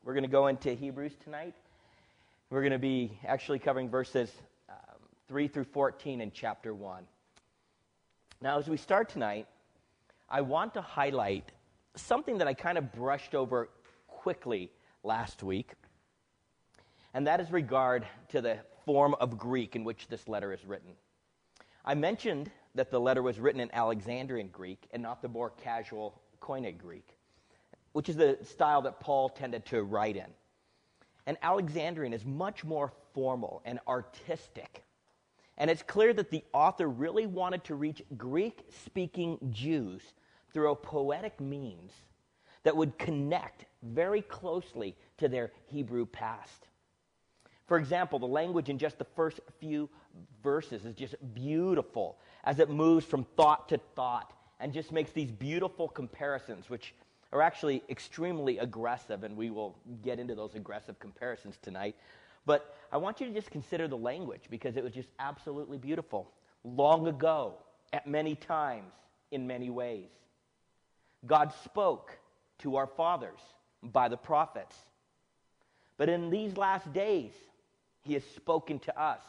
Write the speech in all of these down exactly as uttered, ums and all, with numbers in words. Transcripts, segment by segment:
We're going to go into Hebrews tonight. We're going to be actually covering verses um, three through fourteen in chapter one. Now, as we start tonight, I want to highlight something that I kind of brushed over quickly last week, and that is regard to the form of Greek in which this letter is written. I mentioned that the letter was written in Alexandrian Greek and not the more casual Koine Greek, which is the style that Paul tended to write in. And Alexandrian is much more formal and artistic. And it's clear that the author really wanted to reach Greek-speaking Jews through a poetic means that would connect very closely to their Hebrew past. For example, the language in just the first few verses is just beautiful as it moves from thought to thought and just makes these beautiful comparisons, which are actually extremely aggressive, and we will get into those aggressive comparisons tonight. But I want you to just consider the language because it was just absolutely beautiful. Long ago, at many times, in many ways, God spoke to our fathers by the prophets. But in these last days, he has spoken to us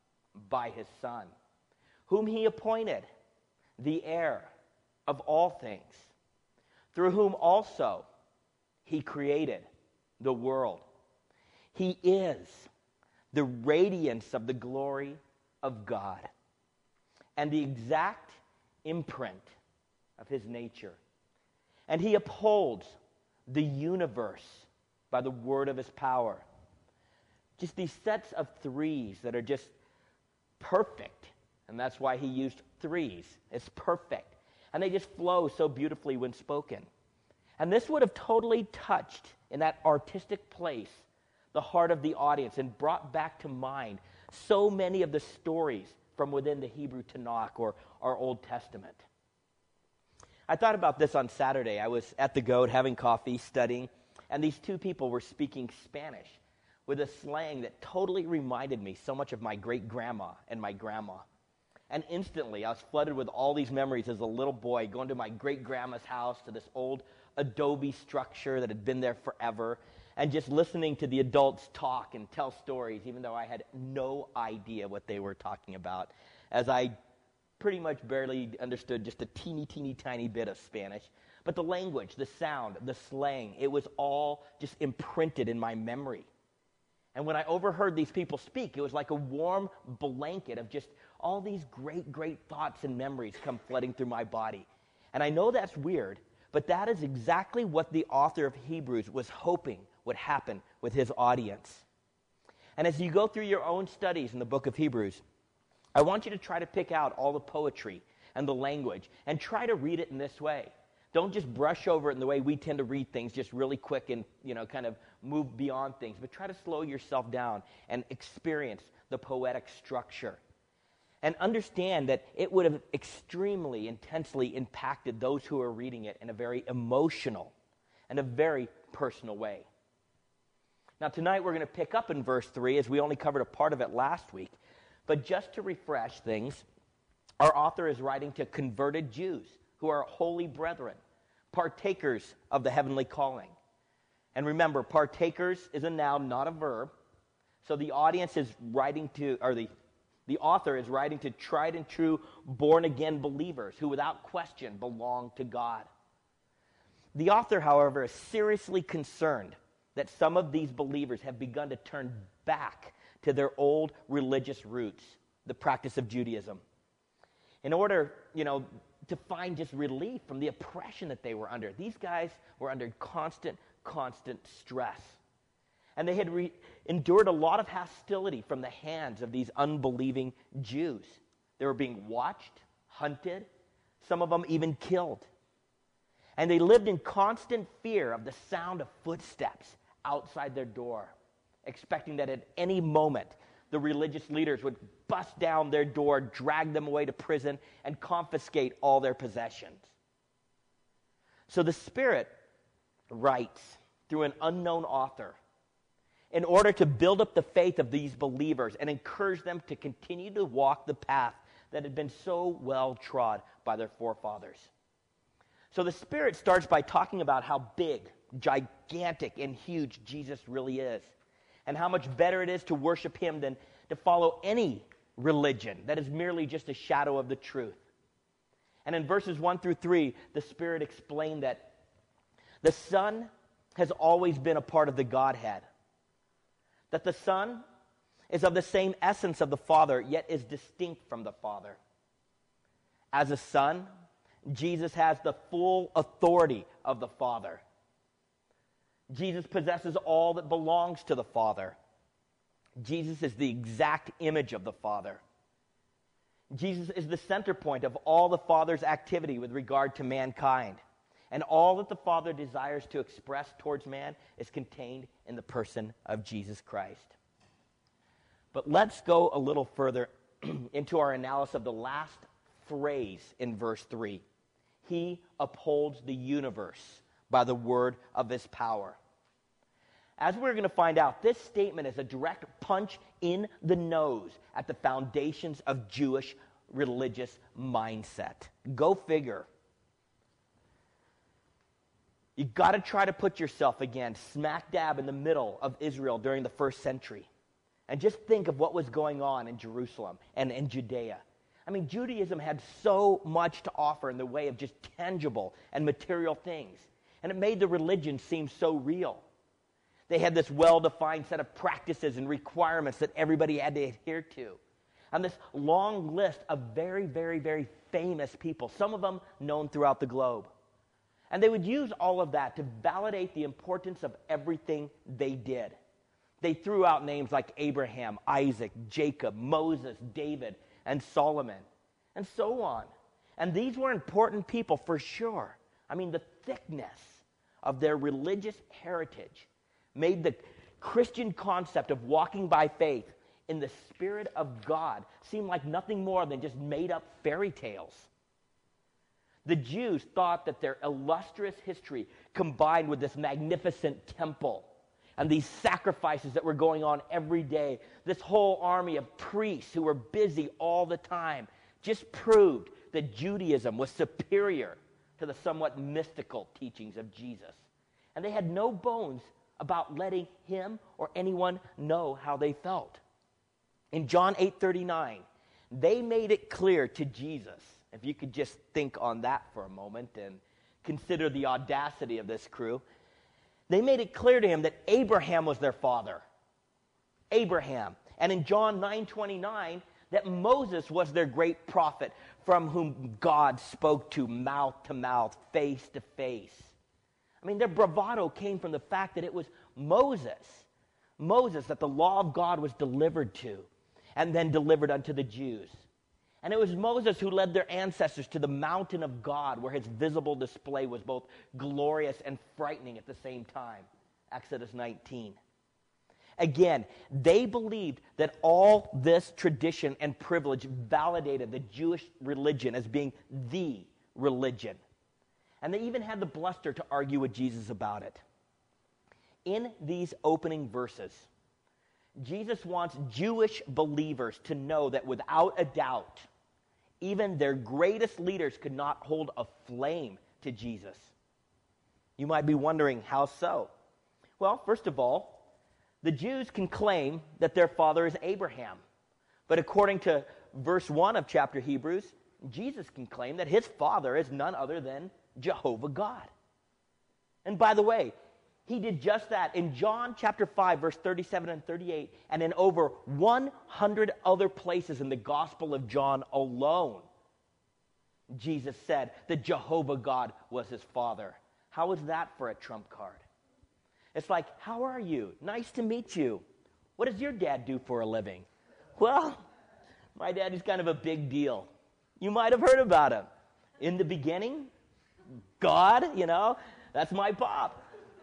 by his Son, whom he appointed the heir of all things, through whom also he created the world. He is the radiance of the glory of God and the exact imprint of his nature. And he upholds the universe by the word of his power. Just these sets of threes that are just perfect. And that's why he used threes. It's perfect. And they just flow so beautifully when spoken. And this would have totally touched, in that artistic place, the heart of the audience and brought back to mind so many of the stories from within the Hebrew Tanakh or our Old Testament. I thought about this on Saturday. I was at the Goat having coffee, studying, and these two people were speaking Spanish with a slang that totally reminded me so much of my great-grandma and my grandma. And instantly, I was flooded with all these memories as a little boy, going to my great-grandma's house, to this old adobe structure that had been there forever, and just listening to the adults talk and tell stories, even though I had no idea what they were talking about, as I pretty much barely understood just a teeny, teeny, tiny bit of Spanish. But the language, the sound, the slang, it was all just imprinted in my memory. And when I overheard these people speak, it was like a warm blanket of just all these great, great thoughts and memories come flooding through my body. And I know that's weird, but that is exactly what the author of Hebrews was hoping would happen with his audience. And as you go through your own studies in the book of Hebrews, I want you to try to pick out all the poetry and the language and try to read it in this way. Don't just brush over it in the way we tend to read things, just really quick and, you know, kind of move beyond things. But try to slow yourself down and experience the poetic structure. And understand that it would have extremely, intensely impacted those who are reading it in a very emotional and a very personal way. Now, tonight we're going to pick up in verse three, as we only covered a part of it last week. But just to refresh things, our author is writing to converted Jews who are holy brethren, partakers of the heavenly calling. And remember, partakers is a noun, not a verb. So the audience is writing to, or the The author is writing to tried and true born-again believers who without question belong to God. The author, however, is seriously concerned that some of these believers have begun to turn back to their old religious roots, the practice of Judaism, in order, you know, to find just relief from the oppression that they were under. These guys were under constant, constant stress. And they had re- endured a lot of hostility from the hands of these unbelieving Jews. They were being watched, hunted, some of them even killed. And they lived in constant fear of the sound of footsteps outside their door, expecting that at any moment the religious leaders would bust down their door, drag them away to prison, and confiscate all their possessions. So the Spirit writes through an unknown author in order to build up the faith of these believers and encourage them to continue to walk the path that had been so well trod by their forefathers. So the Spirit starts by talking about how big gigantic and huge Jesus really is, and how much better it is to worship him than to follow any religion that is merely just a shadow of the truth. And in verses one through three, the Spirit explained that the Son has always been a part of the Godhead, that the Son is of the same essence of the Father, yet is distinct from the Father. As a Son, Jesus has the full authority of the Father. Jesus possesses all that belongs to the Father. Jesus is the exact image of the Father. Jesus is the center point of all the Father's activity with regard to mankind. And all that the Father desires to express towards man is contained in the person of Jesus Christ. But let's go a little further into our analysis of the last phrase in verse three. He upholds the universe by the word of his power. As we're going to find out, this statement is a direct punch in the nose at the foundations of Jewish religious mindset. Go figure. You've got to try to put yourself again smack dab in the middle of Israel during the first century. And just think of what was going on in Jerusalem and in Judea. I mean, Judaism had so much to offer in the way of just tangible and material things. And it made the religion seem so real. They had this well-defined set of practices and requirements that everybody had to adhere to. And this long list of very, very, very famous people, some of them known throughout the globe. And they would use all of that to validate the importance of everything they did. They threw out names like Abraham, Isaac, Jacob, Moses, David, and Solomon, and so on. And these were important people for sure. I mean, the thickness of their religious heritage made the Christian concept of walking by faith in the Spirit of God seem like nothing more than just made-up fairy tales. The Jews thought that their illustrious history combined with this magnificent temple and these sacrifices that were going on every day, this whole army of priests who were busy all the time, just proved that Judaism was superior to the somewhat mystical teachings of Jesus. And they had no bones about letting him or anyone know how they felt. In John eight thirty-nine, they made it clear to Jesus, if you could just think on that for a moment and consider the audacity of this crew, they made it clear to him that Abraham was their father. Abraham. And in John nine twenty-nine, that Moses was their great prophet from whom God spoke to mouth to mouth, face to face. I mean, their bravado came from the fact that it was Moses, Moses that the law of God was delivered to and then delivered unto the Jews. And it was Moses who led their ancestors to the mountain of God, where his visible display was both glorious and frightening at the same time. Exodus nineteen. Again, they believed that all this tradition and privilege validated the Jewish religion as being the religion. And they even had the bluster to argue with Jesus about it. In these opening verses, Jesus wants Jewish believers to know that without a doubt, even their greatest leaders could not hold a flame to Jesus. You might be wondering, how so? Well, first of all, the Jews can claim that their father is Abraham. But according to verse one of chapter Hebrews, Jesus can claim that his father is none other than Jehovah God. And by the way, he did just that in John chapter five, verse thirty-seven and thirty-eight, and in over one hundred other places in the Gospel of John alone. Jesus said that Jehovah God was his father. How is that for a trump card? It's like, how are you? Nice to meet you. What does your dad do for a living? Well, my dad is kind of a big deal. You might have heard about him. In the beginning, God, you know, that's my pop.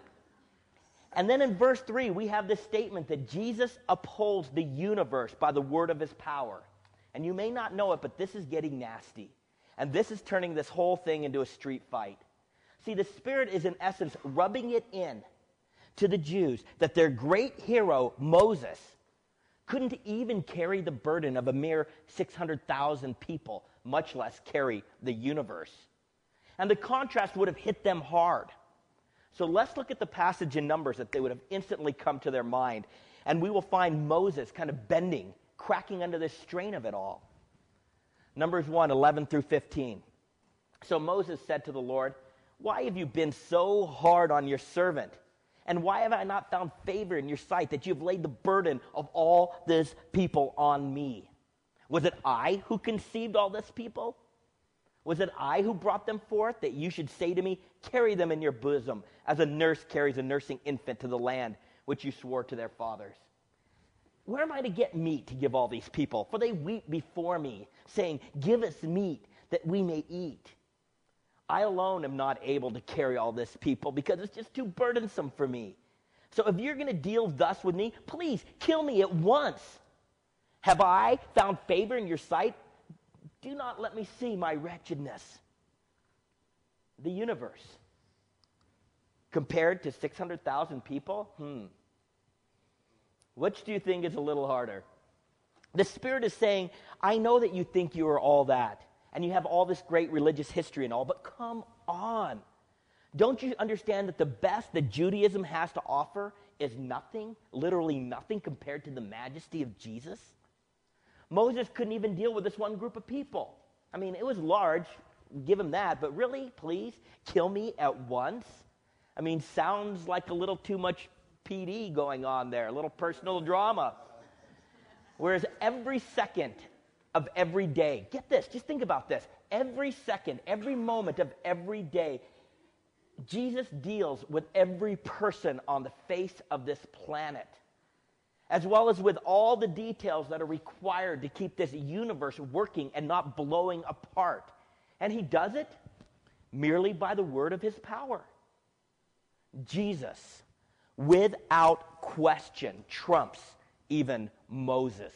And then in verse three, we have this statement that Jesus upholds the universe by the word of his power. And you may not know it, but this is getting nasty. And this is turning this whole thing into a street fight. See, the Spirit is in essence rubbing it in to the Jews that their great hero, Moses, couldn't even carry the burden of a mere six hundred thousand people, much less carry the universe. And the contrast would have hit them hard. So let's look at the passage in Numbers that they would have instantly come to their mind. And we will find Moses kind of bending, cracking under the strain of it all. Numbers one, eleven through fifteen. So Moses said to the Lord, "Why have you been so hard on your servant? And why have I not found favor in your sight that you have laid the burden of all this people on me? Was it I who conceived all this people? Was it I who brought them forth, that you should say to me, 'Carry them in your bosom, as a nurse carries a nursing infant to the land which you swore to their fathers?' Where am I to get meat to give all these people? For they weep before me, saying, 'Give us meat that we may eat.' I alone am not able to carry all this people, because it's just too burdensome for me. So if you're going to deal thus with me, please kill me at once. Have I found favor in your sight? Do not let me see my wretchedness." The universe, compared to six hundred thousand people, hmm. Which do you think is a little harder? The Spirit is saying, I know that you think you are all that, and you have all this great religious history and all, but come on. Don't you understand that the best that Judaism has to offer is nothing, literally nothing, compared to the majesty of Jesus? Moses couldn't even deal with this one group of people. I mean, it was large, give him that, but really, please, kill me at once? I mean, sounds like a little too much P D going on there, a little personal drama. Whereas every second of every day, get this, just think about this, every second, every moment of every day, Jesus deals with every person on the face of this planet, as well as with all the details that are required to keep this universe working and not blowing apart. And he does it merely by the word of his power. Jesus, without question, trumps even Moses.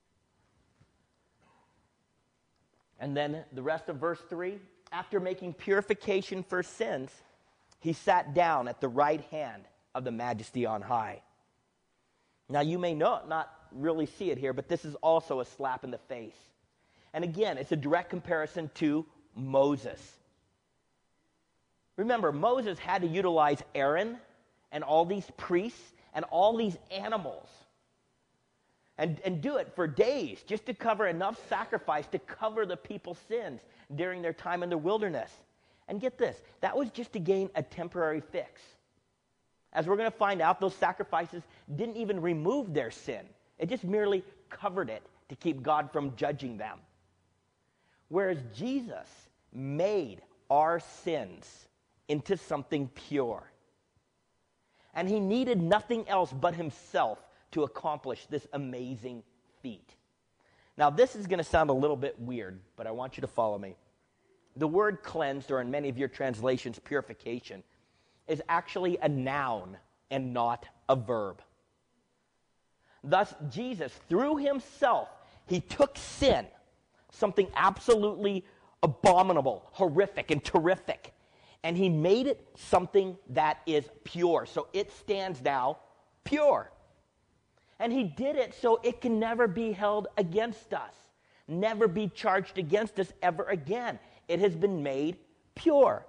And then the rest of verse three, after making purification for sins, he sat down at the right hand of the Majesty on high. Now you may not, not really see it here, but this is also a slap in the face. And again, it's a direct comparison to Moses. Remember, Moses had to utilize Aaron and all these priests and all these animals and, and do it for days just to cover enough sacrifice to cover the people's sins during their time in the wilderness. And get this, that was just to gain a temporary fix. As we're going to find out, those sacrifices didn't even remove their sin. It just merely covered it to keep God from judging them. Whereas Jesus made our sins into something pure. And he needed nothing else but himself to accomplish this amazing feat. Now, this is going to sound a little bit weird, but I want you to follow me. The word cleansed, or in many of your translations, purification, is actually a noun and not a verb. Thus, Jesus, through himself, he took sin, something absolutely abominable, horrific, and terrific, and he made it something that is pure. So it stands now pure. And he did it so it can never be held against us, never be charged against us ever again. It has been made pure.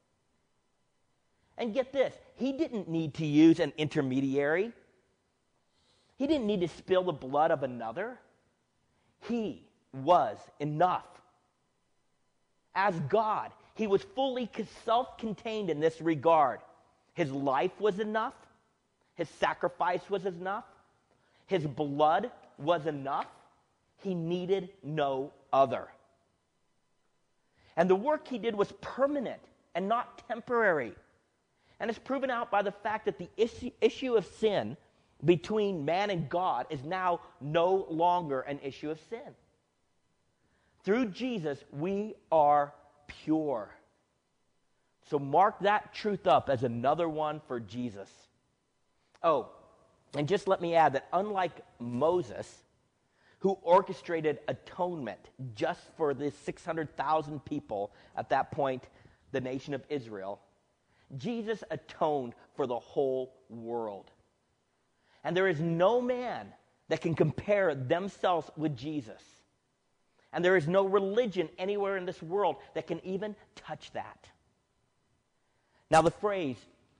And get this, he didn't need to use an intermediary. He didn't need to spill the blood of another. He was enough. As God, he was fully self-contained in this regard. His life was enough. His sacrifice was enough. His blood was enough. He needed no other. And the work he did was permanent and not temporary. And it's proven out by the fact that the issue, issue of sin between man and God is now no longer an issue of sin. Through Jesus, we are pure. So mark that truth up as another one for Jesus. Oh, and just let me add that unlike Moses, who orchestrated atonement just for the six hundred thousand people at that point, the nation of Israel, Jesus atoned for the whole world. And there is no man that can compare themselves with Jesus. And there is no religion anywhere in this world that can even touch that. Now the phrase,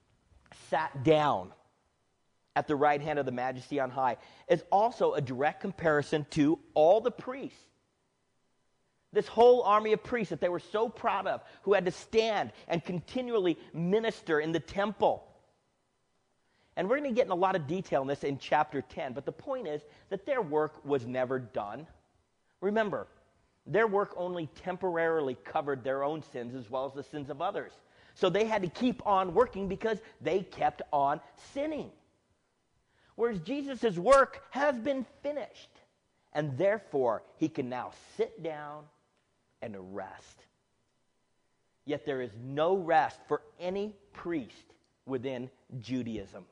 sat down at the right hand of the Majesty on high is also a direct comparison to all the priests. This whole army of priests that they were so proud of, who had to stand and continually minister in the temple. And we're going to get in a lot of detail on this in chapter ten, but the point is that their work was never done. Remember, their work only temporarily covered their own sins as well as the sins of others. So they had to keep on working because they kept on sinning. Whereas Jesus' work has been finished, and therefore he can now sit down and rest. Yet there is no rest for any priest within Judaism.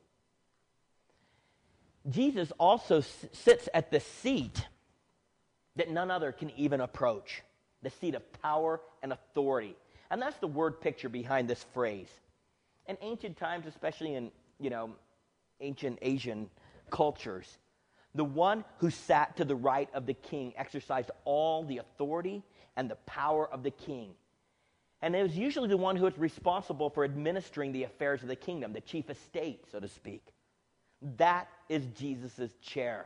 Jesus also s- sits at the seat that none other can even approach, the seat of power and authority. And that's the word picture behind this phrase. In ancient times, especially in, you know, ancient Asian cultures, the one who sat to the right of the king exercised all the authority and the power of the king. And it was usually the one who was responsible for administering the affairs of the kingdom, the chief of state, so to speak. That is Jesus' chair.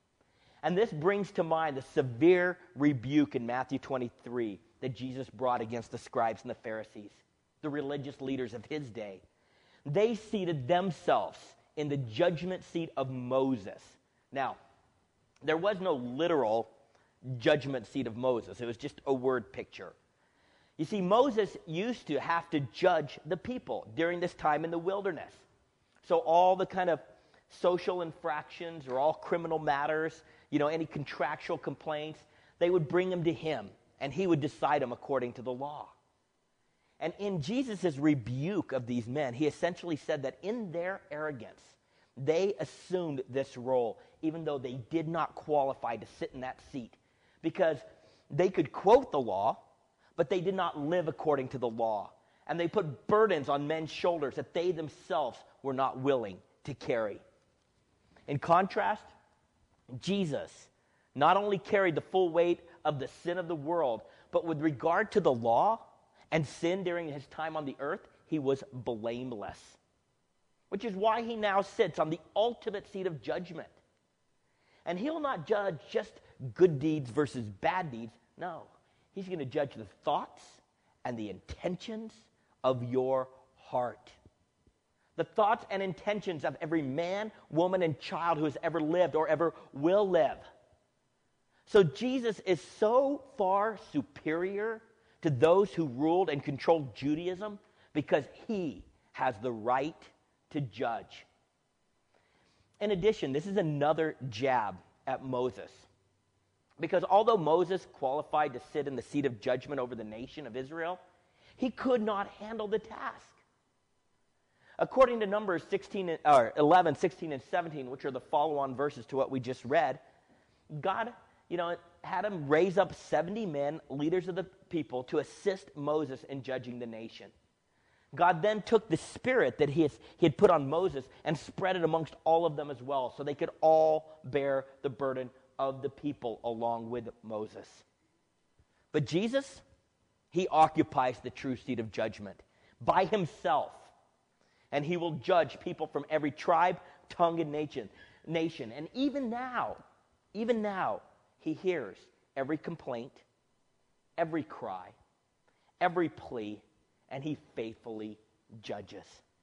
And this brings to mind the severe rebuke in Matthew twenty-three that Jesus brought against the scribes and the Pharisees, the religious leaders of his day. They seated themselves in the judgment seat of Moses. Now, there was no literal judgment seat of Moses. It was just a word picture. You see, Moses used to have to judge the people during this time in the wilderness. So all the kind of social infractions or all criminal matters, you know, any contractual complaints, they would bring them to him, and he would decide them according to the law. And in Jesus' rebuke of these men, he essentially said that in their arrogance, they assumed this role, even though they did not qualify to sit in that seat, because they could quote the law, but they did not live according to the law. And they put burdens on men's shoulders that they themselves were not willing to carry. In contrast, Jesus not only carried the full weight of the sin of the world, but with regard to the law and sin during his time on the earth, he was blameless. Which is why he now sits on the ultimate seat of judgment. And he'll not judge just good deeds versus bad deeds. No, he's going to judge the thoughts and the intentions of your heart. The thoughts and intentions of every man, woman, and child who has ever lived or ever will live. So Jesus is so far superior to those who ruled and controlled Judaism because he has the right to judge. In addition, this is another jab at Moses. Because although Moses qualified to sit in the seat of judgment over the nation of Israel, he could not handle the task. According to Numbers sixteen, or eleven, sixteen, and seventeen, which are the follow-on verses to what we just read, God, you know, had him raise up seventy men, leaders of the people, to assist Moses in judging the nation. God then took the spirit that he, has, he had put on Moses and spread it amongst all of them as well, so they could all bear the burden of the people along with Moses. But Jesus, he occupies the true seat of judgment by himself. And he will judge people from every tribe, tongue, and nation. nation. And even now, even now, he hears every complaint, every cry, every plea, and he faithfully judges.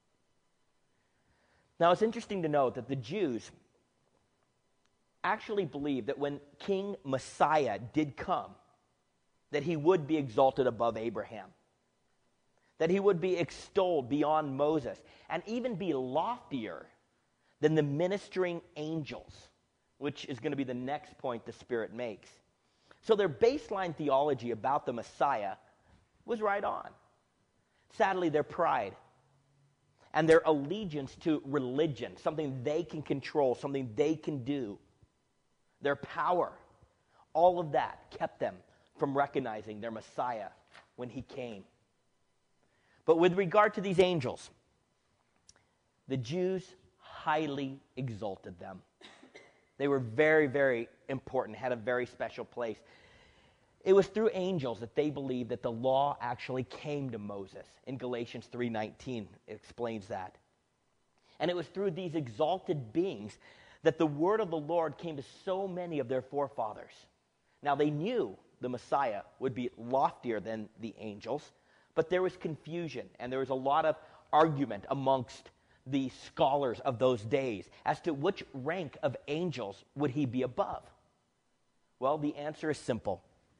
Now, it's interesting to note that the Jews actually believed that when King Messiah did come, that he would be exalted above Abraham, that he would be extolled beyond Moses, and even be loftier than the ministering angels, which is going to be the next point the Spirit makes. So their baseline theology about the Messiah was right on. Sadly, their pride and their allegiance to religion, something they can control, something they can do, their power, all of that kept them from recognizing their Messiah when he came. But with regard to these angels, the Jews highly exalted them. They were very, very important, had a very special place. It was through angels that they believed that the law actually came to Moses. In Galatians three nineteen, it explains that. And it was through these exalted beings that the word of the Lord came to so many of their forefathers. Now, they knew the Messiah would be loftier than the angels, but there was confusion, and there was a lot of argument amongst the scholars of those days as to which rank of angels would he be above. Well, the answer is simple.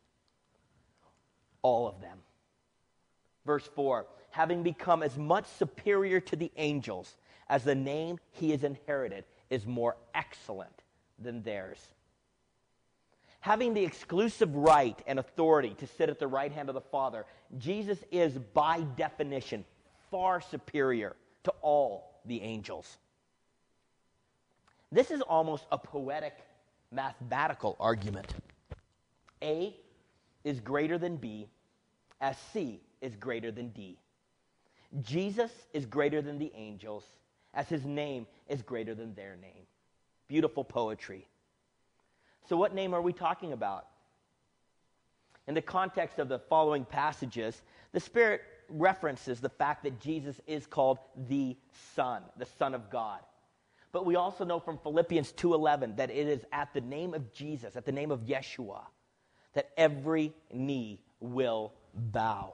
All of them. Verse four, having become as much superior to the angels as the name he has inherited is more excellent than theirs. Having the exclusive right and authority to sit at the right hand of the Father, Jesus is, by definition, far superior to all the angels. This is almost a poetic, mathematical argument. A is greater than B, as C is greater than D. Jesus is greater than the angels, as his name is greater than their name. Beautiful poetry. So what name are we talking about? In the context of the following passages, the Spirit references the fact that Jesus is called the Son, the Son of God. But we also know from Philippians two eleven that it is at the name of Jesus, at the name of Yeshua, that every knee will bow.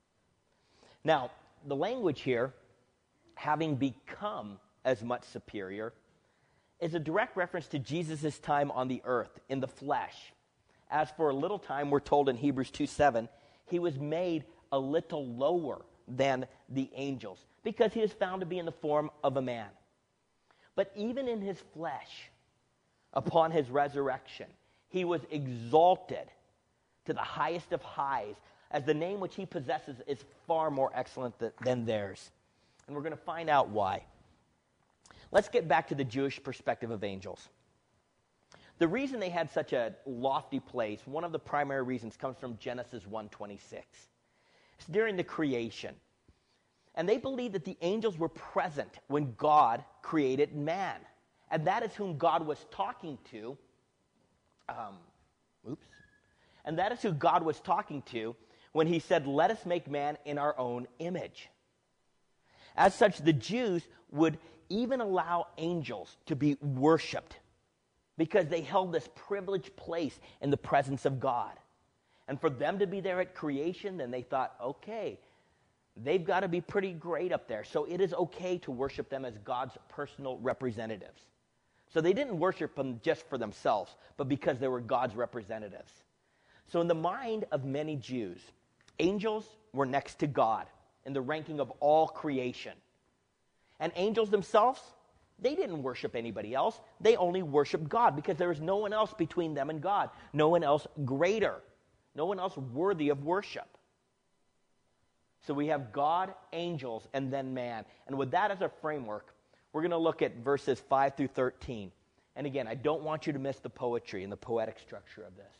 Now, the language here, having become as much superior, is a direct reference to Jesus' time on the earth, in the flesh. As for a little time, we're told in Hebrews two seven, he was made a little lower than the angels, because he is found to be in the form of a man. But even in his flesh, upon his resurrection, he was exalted to the highest of highs, as the name which he possesses is far more excellent th- than theirs. And we're going to find out why. Let's get back to the Jewish perspective of angels. The reason they had such a lofty place, one of the primary reasons, comes from Genesis one twenty-six. It's during the creation. And they believed that the angels were present when God created man. And that is whom God was talking to. Um, oops. And that is who God was talking to when he said, let us make man in our own image. As such, the Jews would even allow angels to be worshipped because they held this privileged place in the presence of God. And for them to be there at creation, then they thought, okay, they've got to be pretty great up there. So it is okay to worship them as God's personal representatives. So they didn't worship them just for themselves, but because they were God's representatives. So in the mind of many Jews, angels were next to God in the ranking of all creation. And angels themselves, they didn't worship anybody else. They only worshiped God because there was no one else between them and God. No one else greater. No one else worthy of worship. So we have God, angels, and then man. And with that as a framework, we're going to look at verses five through thirteen. And again, I don't want you to miss the poetry and the poetic structure of this.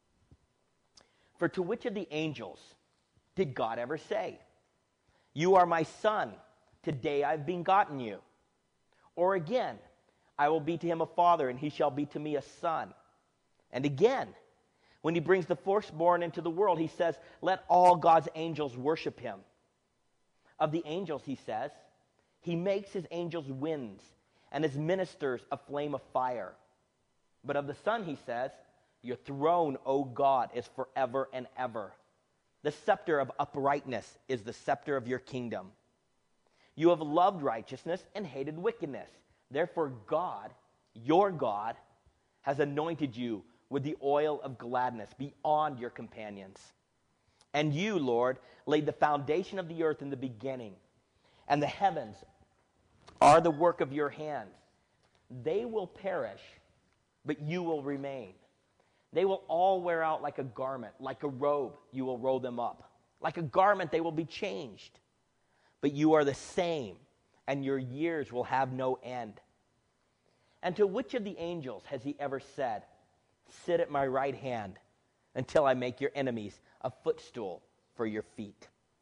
For to which of the angels did God ever say, you are my son, today I've begotten you? Or again, I will be to him a father, and he shall be to me a son. And again, when he brings the firstborn into the world, he says, let all God's angels worship him. Of the angels, he says, he makes his angels winds, and his ministers a flame of fire. But of the Son, he says, your throne, O God, is forever and ever. The scepter of uprightness is the scepter of your kingdom. You have loved righteousness and hated wickedness. Therefore God, your God, has anointed you with the oil of gladness beyond your companions. And you, Lord, laid the foundation of the earth in the beginning, and the heavens are the work of your hands. They will perish, but you will remain. They will all wear out like a garment, like a robe, you will roll them up. Like a garment, they will be changed. But you are the same, and your years will have no end. And to which of the angels has he ever said, sit at my right hand until I make your enemies a footstool for your feet?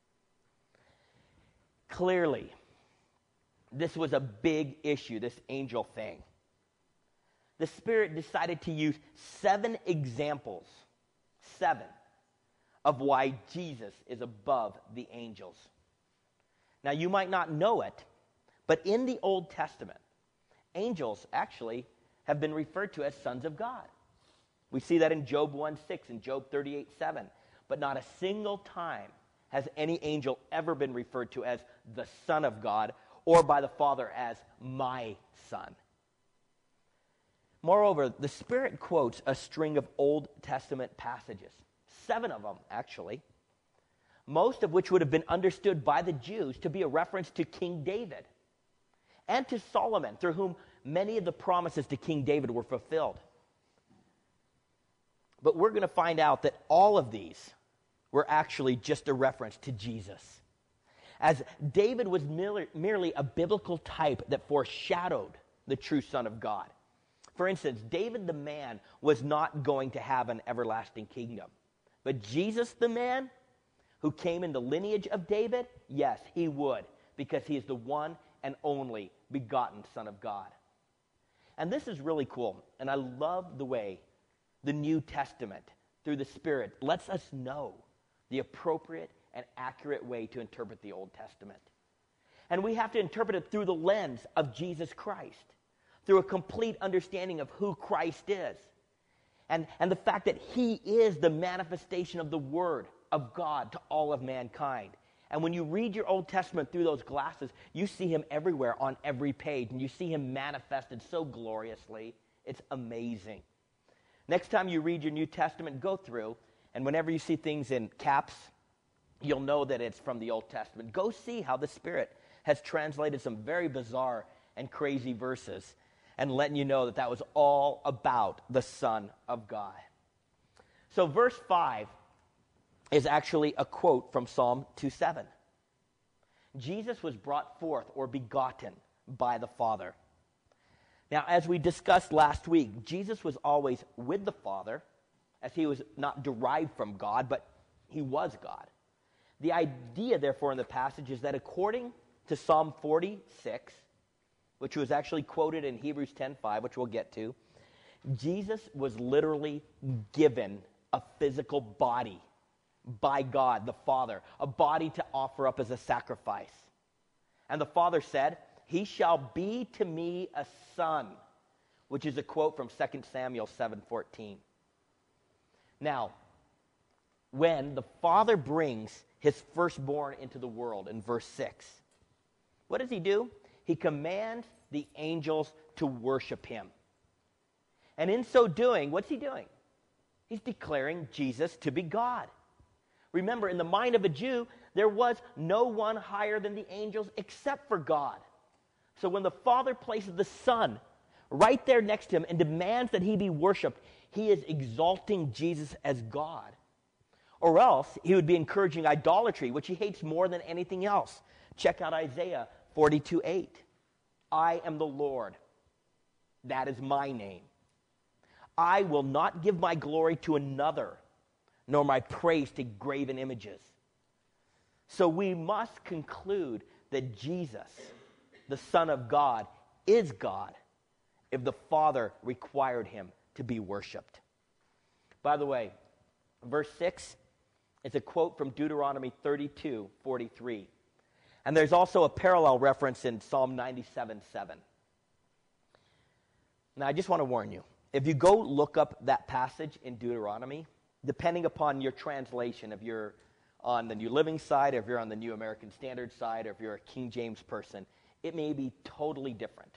Clearly, this was a big issue, this angel thing. The Spirit decided to use seven examples, seven, of why Jesus is above the angels. Now, you might not know it, But in the Old Testament, angels actually have been referred to as sons of God. We see that in Job one six and Job thirty-eight seven. But not a single time has any angel ever been referred to as the Son of God or by the Father as my Son. Moreover, the Spirit quotes a string of Old Testament passages, seven of them actually, most of which would have been understood by the Jews to be a reference to King David and to Solomon, through whom many of the promises to King David were fulfilled. But we're going to find out that all of these were actually just a reference to Jesus, as David was merely, merely a biblical type that foreshadowed the true Son of God. For instance, David the man was not going to have an everlasting kingdom. But Jesus the man, who came in the lineage of David, yes, he would, because he is the one and only begotten Son of God. And this is really cool, and I love the way the New Testament, through the Spirit, lets us know the appropriate and accurate way to interpret the Old Testament. And we have to interpret it through the lens of Jesus Christ, through a complete understanding of who Christ is, and, and the fact that he is the manifestation of the Word of God to all of mankind. And when you read your Old Testament through those glasses, you see him everywhere on every page, and you see him manifested so gloriously. It's amazing. Next time you read your New Testament, go through, and whenever you see things in caps, you'll know that it's from the Old Testament. Go see how the Spirit has translated some very bizarre and crazy verses and letting you know that that was all about the Son of God. So verse five is actually a quote from Psalm two seven. Jesus was brought forth or begotten by the Father. Now, as we discussed last week, Jesus was always with the Father, as he was not derived from God, but he was God. The idea, therefore, in the passage is that according to Psalm forty-six, which was actually quoted in Hebrews ten five, which we'll get to, Jesus was literally given a physical body by God, the Father, a body to offer up as a sacrifice. And the Father said, "He shall be to me a son," which is a quote from Second Samuel seven fourteen. Now, when the Father brings his firstborn into the world in verse six, what does he do? He commands the angels to worship him. And in so doing, what's he doing? He's declaring Jesus to be God. Remember, in the mind of a Jew, there was no one higher than the angels except for God. So when the Father places the Son right there next to him and demands that he be worshiped, he is exalting Jesus as God. Or else, he would be encouraging idolatry, which he hates more than anything else. Check out Isaiah forty-two eight. "I am the Lord. That is my name. I will not give my glory to another, nor my praise to graven images." So we must conclude that Jesus, the Son of God, is God if the Father required him to be worshipped. By the way, verse six is a quote from Deuteronomy thirty-two forty-three. And there's also a parallel reference in Psalm ninety-seven seven. Now, I just want to warn you, if you go look up that passage in Deuteronomy, depending upon your translation, if you're on the New Living side, or if you're on the New American Standard side, or if you're a King James person, it may be totally different.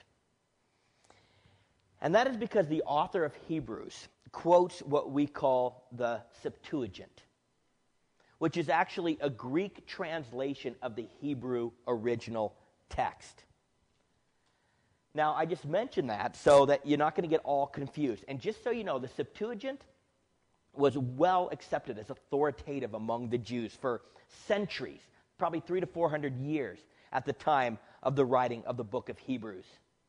And that is because the author of Hebrews quotes what we call the Septuagint, which is actually a Greek translation of the Hebrew original text. Now, I just mentioned that so that you're not going to get all confused. And just so you know, the Septuagint was well accepted as authoritative among the Jews for centuries, probably three to four hundred years at the time of the writing of the book of Hebrews.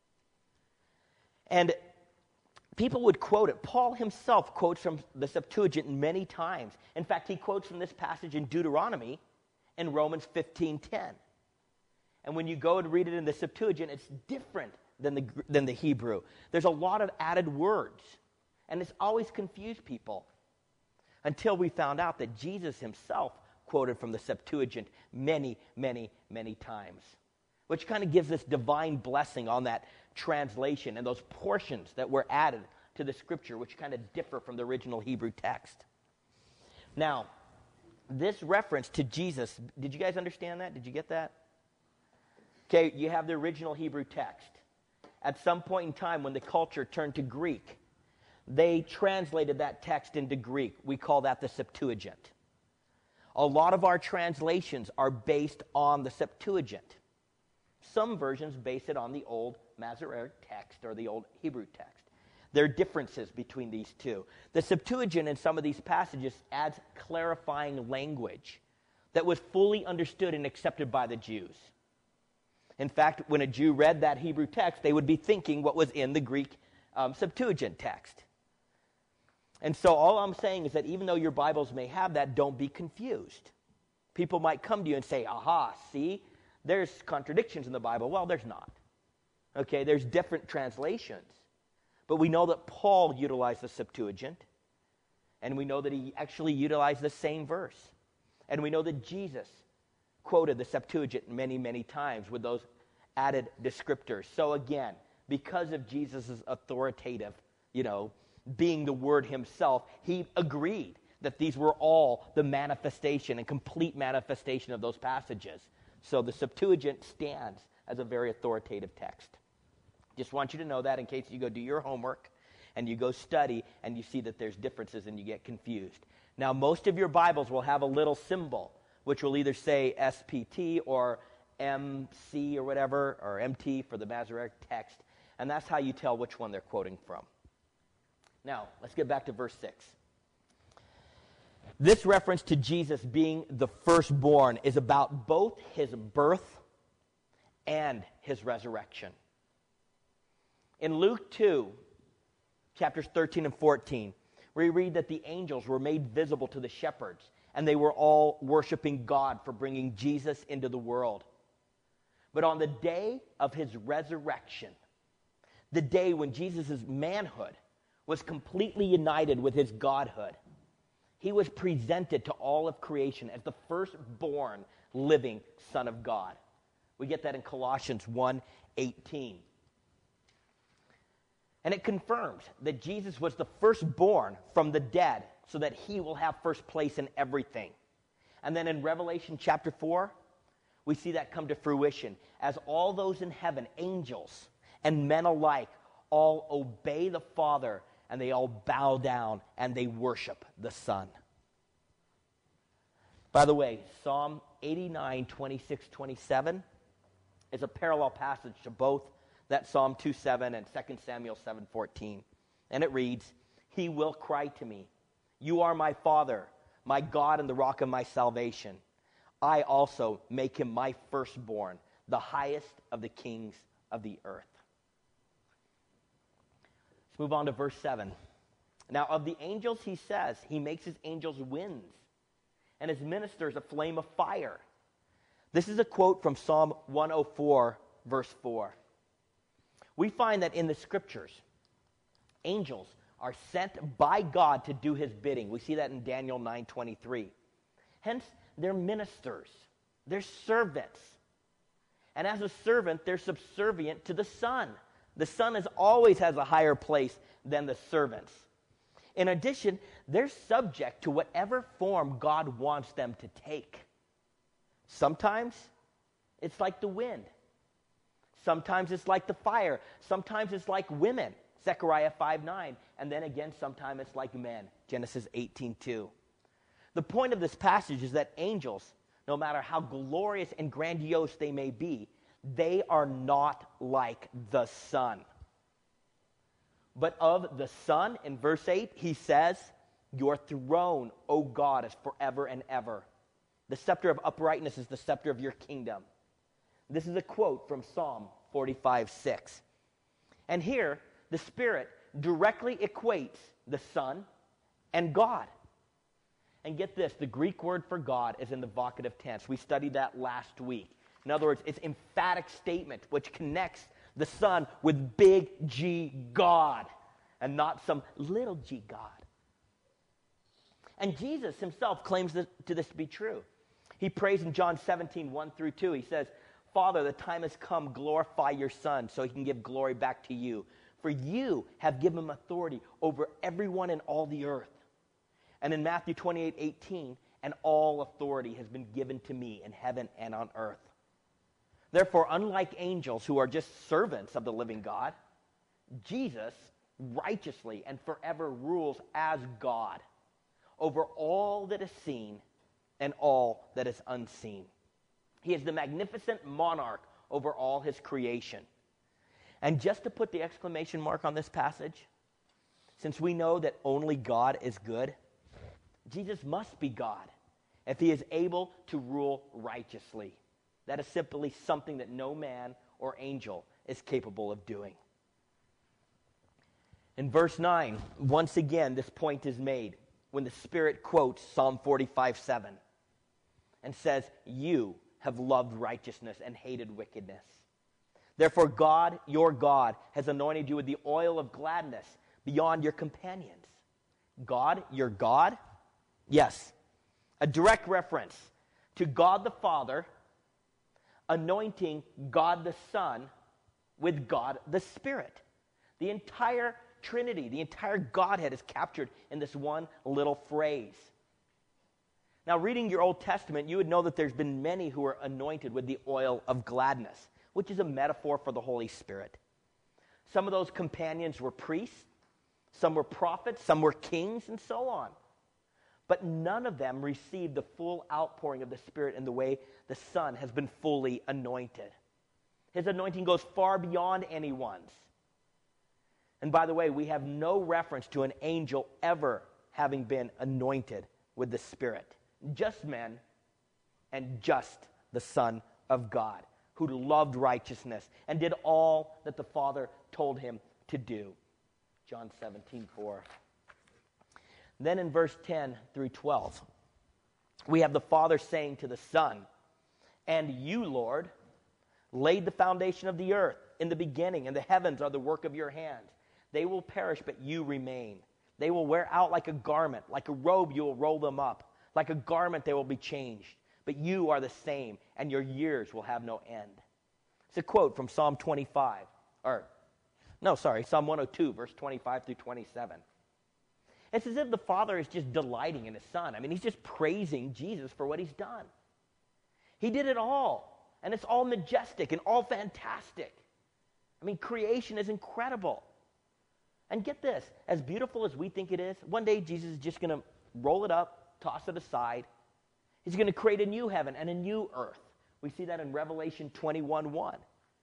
And people would quote it. Paul himself quotes from the Septuagint many times. In fact, he quotes from this passage in Deuteronomy in Romans fifteen ten. And when you go and read it in the Septuagint, it's different than the, than the Hebrew. There's a lot of added words. And it's always confused people until we found out that Jesus himself quoted from the Septuagint many, many, many times, which kind of gives this divine blessing on that translation and those portions that were added to the scripture, which kind of differ from the original Hebrew text. Now, this reference to Jesus, did you guys understand that? Did you get that? Okay, you have the original Hebrew text. At some point in time when the culture turned to Greek, they translated that text into Greek. We call that the Septuagint. A lot of our translations are based on the Septuagint. Some versions base it on the old Masoretic text or the old Hebrew text. There are differences between these two. The Septuagint in some of these passages adds clarifying language that was fully understood and accepted by the Jews. In fact, when a Jew read that Hebrew text, they would be thinking what was in the Greek um, Septuagint text. And so all I'm saying is that even though your Bibles may have that, don't be confused. People might come to you and say, aha, see, there's contradictions in the Bible. Well, there's not. Okay, there's different translations. But we know that Paul utilized the Septuagint, and we know that he actually utilized the same verse. And we know that Jesus quoted the Septuagint many, many times with those added descriptors. So again, because of Jesus' authoritative, you know, being the Word himself, he agreed that these were all the manifestation and complete manifestation of those passages. So the Septuagint stands as a very authoritative text. Just want you to know that in case you go do your homework and you go study and you see that there's differences and you get confused. Now, most of your Bibles will have a little symbol, which will either say S P T or M C or whatever, or M T for the Masoretic text, and that's how you tell which one they're quoting from. Now, let's get back to verse six. This reference to Jesus being the firstborn is about both his birth and his resurrection. In Luke two, chapters thirteen and fourteen, we read that the angels were made visible to the shepherds, and they were all worshiping God for bringing Jesus into the world. But on the day of his resurrection, the day when Jesus' manhood was completely united with his godhood, he was presented to all of creation as the firstborn living Son of God. We get that in Colossians one eighteen. And it confirms that Jesus was the firstborn from the dead so that he will have first place in everything. And then in Revelation chapter four, we see that come to fruition as all those in heaven, angels and men alike, all obey the Father and they all bow down and they worship the Son. By the way, Psalm eighty-nine, twenty-six, twenty-seven is a parallel passage to both that Psalm two seven and Second Samuel seven fourteen. And it reads, "He will cry to me, 'You are my Father, my God and the rock of my salvation. I also make him my firstborn, the highest of the kings of the earth.'" Let's move on to verse seven. "Now of the angels he says, he makes his angels winds, and his ministers a flame of fire." This is a quote from Psalm one oh four, verse four. We find that in the scriptures, angels are sent by God to do his bidding. We see that in Daniel nine twenty-three. Hence, they're ministers. They're servants. And as a servant, they're subservient to the Son. The Son is always has a higher place than the servants. In addition, they're subject to whatever form God wants them to take. Sometimes it's like the wind. Sometimes it's like the fire. Sometimes it's like women, Zechariah five nine. And then again, sometimes it's like men, Genesis eighteen two. The point of this passage is that angels, no matter how glorious and grandiose they may be, they are not like the Son. But of the Son, in verse eight, he says, "Your throne, O God, is forever and ever. The scepter of uprightness is the scepter of your kingdom." This is a quote from Psalm forty-five six. And here, the Spirit directly equates the Son and God. And get this, the Greek word for God is in the vocative tense. We studied that last week. In other words, it's emphatic statement which connects the Son with big G God and not some little g God. And Jesus himself claims this, to this to be true. He prays in John seventeen, one through two. He says, Father, the time has come, glorify your Son so he can give glory back to you. For you have given him authority over everyone in all the earth. And in Matthew twenty-eight eighteen, and all authority has been given to me in heaven and on earth. Therefore, unlike angels who are just servants of the living God, Jesus righteously and forever rules as God over all that is seen and all that is unseen. He is the magnificent monarch over all his creation. And just to put the exclamation mark on this passage, since we know that only God is good, Jesus must be God if he is able to rule righteously. That is simply something that no man or angel is capable of doing. In verse nine, once again, this point is made when the Spirit quotes Psalm forty-five seven and says, you have loved righteousness and hated wickedness. Therefore, God, your God, has anointed you with the oil of gladness beyond your companions. God, your God? Yes. A direct reference to God the Father anointing God the Son with God the Spirit. The entire Trinity, the entire Godhead is captured in this one little phrase. Now, reading your Old Testament, you would know that there's been many who are anointed with the oil of gladness, which is a metaphor for the Holy Spirit. Some of those companions were priests, some were prophets, some were kings, and so on. But none of them received the full outpouring of the Spirit in the way the Son has been fully anointed. His anointing goes far beyond anyone's. And by the way, we have no reference to an angel ever having been anointed with the Spirit. Just men and just the Son of God, who loved righteousness and did all that the Father told him to do. John seventeen four. Then in verse ten through twelve, we have the Father saying to the Son, and you, Lord, laid the foundation of the earth in the beginning, and the heavens are the work of your hands. They will perish, but you remain. They will wear out like a garment. Like a robe, you will roll them up. Like a garment, they will be changed. But you are the same, and your years will have no end. It's a quote from Psalm twenty-five. Or, no, sorry, Psalm one oh two, verse twenty-five through twenty-seven. It's as if the Father is just delighting in his Son. I mean, he's just praising Jesus for what he's done. He did it all, and it's all majestic and all fantastic. I mean, creation is incredible. And get this, as beautiful as we think it is, one day Jesus is just going to roll it up, toss it aside. He's going to create a new heaven and a new earth. We see that in Revelation twenty-one one.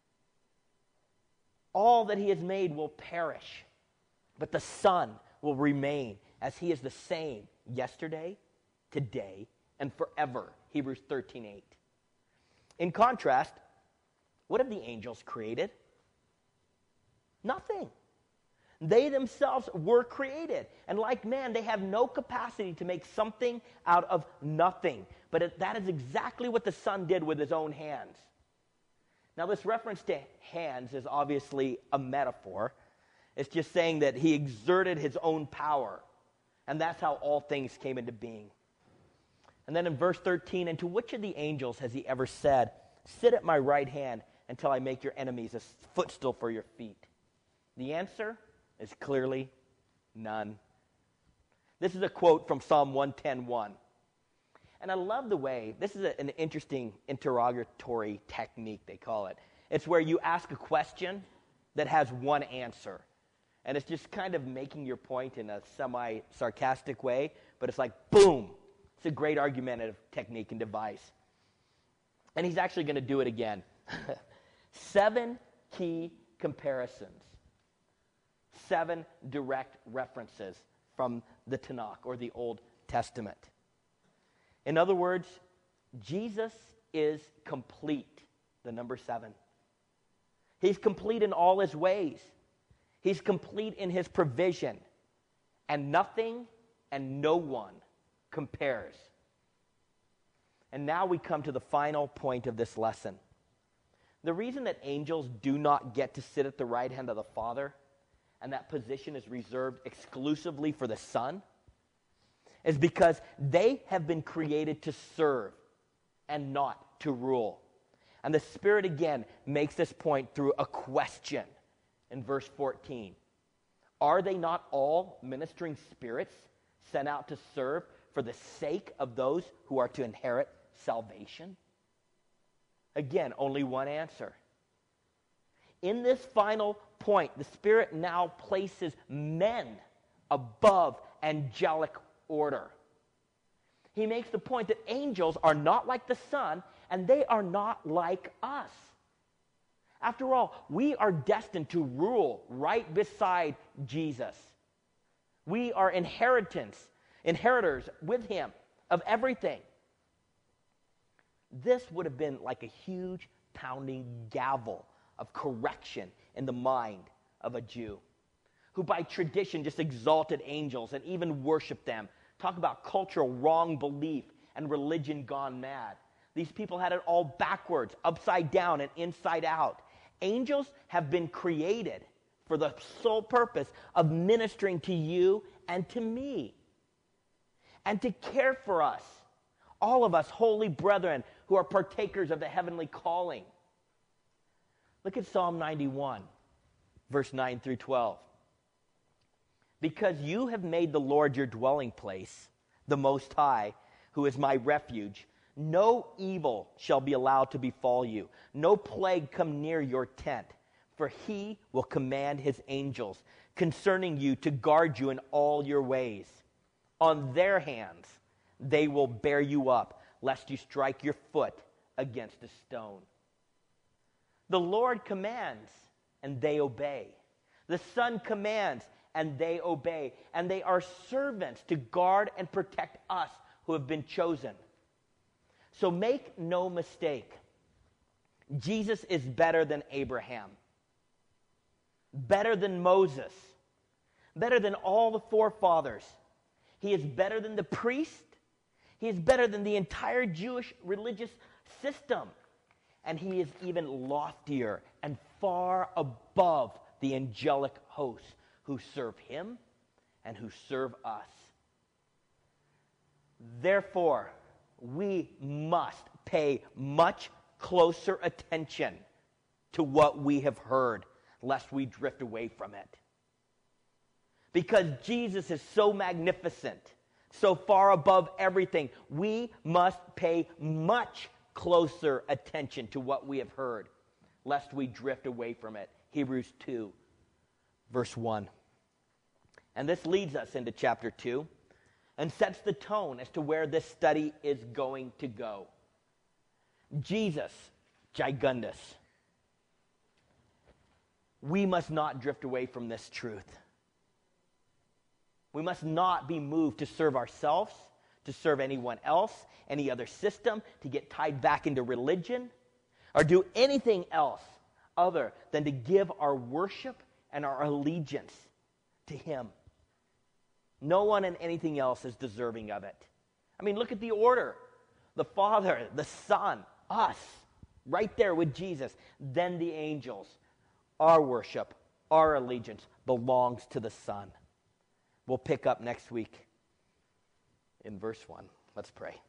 All that he has made will perish, but the Son will remain as he is the same yesterday, today, and forever. Hebrews thirteen eight. In contrast, what have the angels created? Nothing. They themselves were created. And like man, they have no capacity to make something out of nothing. But it, that is exactly what the Son did with his own hands. Now, this reference to hands is obviously a metaphor. It's just saying that he exerted his own power. And that's how all things came into being. And then in verse thirteen, and to which of the angels has he ever said, sit at my right hand until I make your enemies a footstool for your feet? The answer is clearly none. This is a quote from Psalm one ten one. And I love the way, this is a, an interesting interrogatory technique, they call it. It's where you ask a question that has one answer. And it's just kind of making your point in a semi-sarcastic way, but it's like, boom. It's a great argumentative technique and device. And he's actually going to do it again. Seven key comparisons. Seven direct references from the Tanakh, or the Old Testament. In other words, Jesus is complete, the number seven. He's complete in all his ways. He's complete in his provision. And nothing and no one compares. And now we come to the final point of this lesson. The reason that angels do not get to sit at the right hand of the Father, and that position is reserved exclusively for the Son, is because they have been created to serve and not to rule. And the Spirit again makes this point through a question in verse fourteen. Are they not all ministering spirits sent out to serve for the sake of those who are to inherit salvation? Again, only one answer. In this final point, the Spirit now places men above angelic order. He makes the point that angels are not like the Son, and they are not like us. After all, we are destined to rule right beside Jesus. We are inheritance, inheritors with him of everything. This would have been like a huge pounding gavel of correction in the mind of a Jew, who by tradition just exalted angels and even worshiped them. Talk about cultural wrong belief and religion gone mad. These people had it all backwards, upside down, and inside out. Angels have been created for the sole purpose of ministering to you and to me, and to care for us, all of us holy brethren who are partakers of the heavenly calling. Look at Psalm ninety-one, verse nine through twelve. Because you have made the Lord your dwelling place, the Most High, who is my refuge, no evil shall be allowed to befall you, no plague come near your tent, for he will command his angels concerning you to guard you in all your ways. On their hands they will bear you up, lest you strike your foot against a stone. The Lord commands, and they obey. The Son commands, and they obey. And they are servants to guard and protect us who have been chosen. So make no mistake, Jesus is better than Abraham, better than Moses, better than all the forefathers. He is better than the priest. He is better than the entire Jewish religious system. And he is even loftier and far above the angelic hosts who serve him and who serve us. Therefore, we must pay much closer attention to what we have heard, lest we drift away from it. Because Jesus is so magnificent, so far above everything, we must pay much closer attention to what we have heard, lest we drift away from it. Hebrews two, verse one. And this leads us into chapter two and sets the tone as to where this study is going to go. Jesus, Gigundus. We must not drift away from this truth. We must not be moved to serve ourselves, to serve anyone else, any other system, to get tied back into religion, or do anything else other than to give our worship and our allegiance to him. No one and anything else is deserving of it. I mean, look at the order. The Father, the Son, us, right there with Jesus. Then the angels. Our worship, our allegiance belongs to the Son. We'll pick up next week in verse one. Let's pray.